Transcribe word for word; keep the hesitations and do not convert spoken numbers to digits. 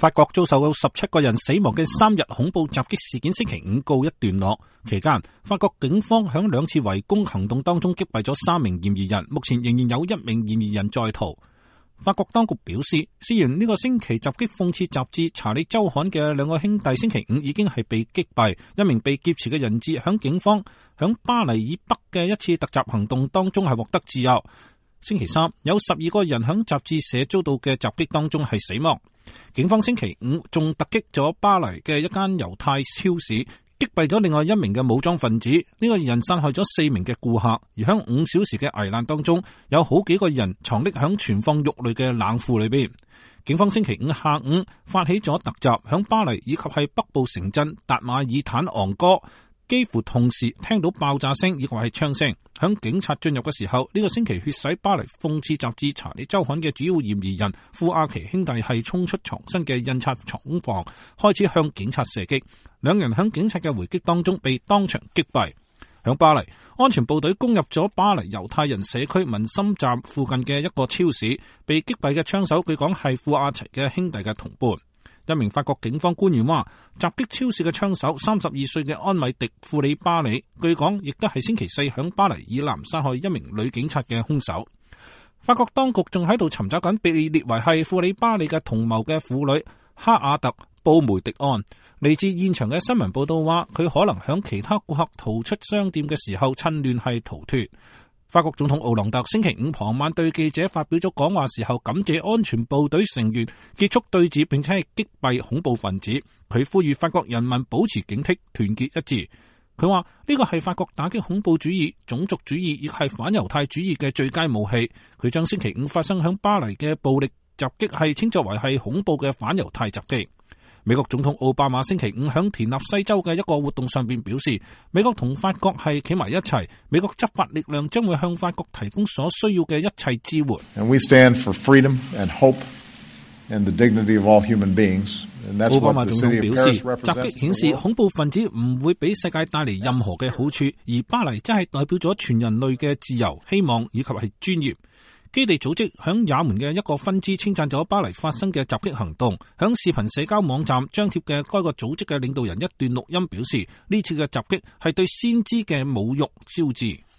法國遭受到十七個人死亡嘅三日恐怖襲擊事件星期五告一段落。期間，法國警方響兩次圍攻行動當中擊斃咗三名嫌疑人，目前仍然有一名嫌疑人在逃。法國當局表示，事源呢個星期襲擊諷刺雜誌《查理周刊》嘅兩個兄弟星期五已經係被擊斃，一名被劫持嘅人質響警方響巴黎以北嘅一次突襲行動當中係獲得自由。星期三有十二個人響雜誌社遭到嘅襲擊當中係死亡。警方星期五仲突擊咗巴黎嘅一間猶太超市，擊斃咗另外一名嘅武裝分子。呢、這個人殺害咗四名嘅顧客，而響五小時嘅危難當中，有好幾個人藏匿響存放肉類嘅冷庫裏邊。警方星期五下午發起咗突襲，響巴黎以及係北部城鎮達馬爾坦昂哥，幾乎同時聽到爆炸聲以及係槍聲。響警察進入嘅時候，呢、這個星期血洗巴黎諷刺雜誌《查理周刊》嘅主要嫌疑人富阿奇兄弟係衝出藏身嘅印刷廠房，開始向警察射擊。兩人響警察嘅回擊當中被當場擊斃。響巴黎，安全部隊攻入咗巴黎猶太人社區文森站附近嘅一個超市，被擊斃嘅槍手據講係富阿齊嘅兄弟嘅同伴。一名法國警方官員話，襲擊超市嘅槍手三十二歲嘅安米迪庫里巴里，據講亦都係星期四響巴黎以南殺害一名女警察嘅兇手。法國當局仲喺度尋找緊被列為係庫里巴里嘅同謀嘅婦女哈亞特布梅迪安。嚟自現場嘅新聞報道話，佢可能響其他顧客逃出商店嘅時候趁亂係逃脫。法國總統奧朗特星期五傍晚對記者發表咗講話時候，感謝安全部隊成員結束對峙，並且係擊斃恐怖分子。佢呼籲法國人民保持警惕，團結一致。佢話呢個係法國打擊恐怖主義、種族主義亦係反猶太主義嘅最佳武器。佢將星期五發生響巴黎嘅暴力襲擊係稱作為係恐怖嘅反猶太襲擊。美國總統奧巴馬星期五響田納西州嘅一個活動上邊表示，美國同法國係企埋一齊，美國執法力量將會向法國提供所需要嘅一切支援。 And we stand for freedom and hope and the dignity of all human beings. 奧巴馬總統表示，襲擊顯示恐怖分子唔會俾世界帶嚟任何嘅好處，而巴黎真係代表咗全人類嘅自由、希望以及係專業。基地組織響也門嘅一個分支稱讚咗巴黎發生嘅襲擊行動，響視頻社交網站張貼嘅該個組織嘅領導人一段錄音表示，呢次嘅襲擊係對先知嘅侮辱招致。